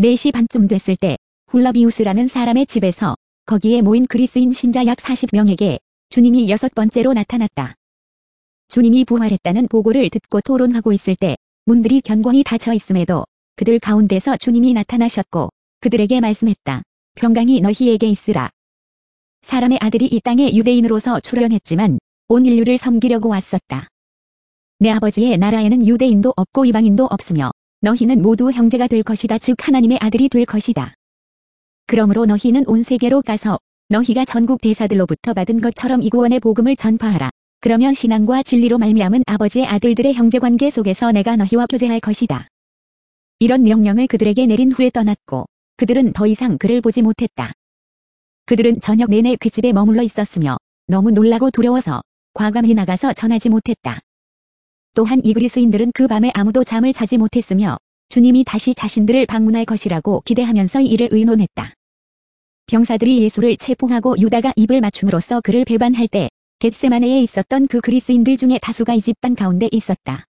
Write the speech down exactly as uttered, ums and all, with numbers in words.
네 시 반쯤 됐을 때 훌라비우스라는 사람의 집에서 거기에 모인 그리스인 신자 약 사십 명에게 주님이 여섯 번째로 나타났다. 주님이 부활했다는 보고를 듣고 토론하고 있을 때 문들이 견고히 닫혀 있음에도 그들 가운데서 주님이 나타나셨고 그들에게 말씀했다. 평강이 너희에게 있으라. 사람의 아들이 이 땅에 유대인으로서 출현했지만 온 인류를 섬기려고 왔었다. 내 아버지의 나라에는 유대인도 없고 이방인도 없으며 너희는 모두 형제가 될 것이다. 즉 하나님의 아들이 될 것이다. 그러므로 너희는 온 세계로 가서 너희가 전국 대사들로부터 받은 것처럼 이 구원의 복음을 전파하라. 그러면 신앙과 진리로 말미암은 아버지의 아들들의 형제관계 속에서 내가 너희와 교제할 것이다. 이런 명령을 그들에게 내린 후에 떠났고 그들은 더 이상 그를 보지 못했다. 그들은 저녁 내내 그 집에 머물러 있었으며 너무 놀라고 두려워서 과감히 나가서 전하지 못했다. 또한 이 그리스인들은 그 밤에 아무도 잠을 자지 못했으며 주님이 다시 자신들을 방문할 것이라고 기대하면서 이를 의논했다. 병사들이 예수를 체포하고 유다가 입을 맞춤으로써 그를 배반할 때 겟세마네에 있었던 그 그리스인들 중에 다수가 이 집단 가운데 있었다.